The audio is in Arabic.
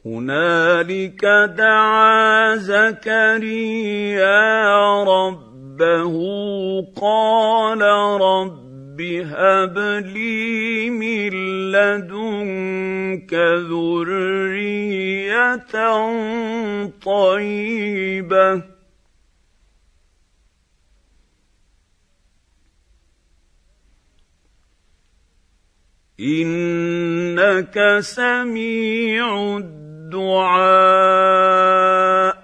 هنالك دعا زكريا ربه قال رب هب لي من لدنك ذرية طيبة إنك سميع الدعاء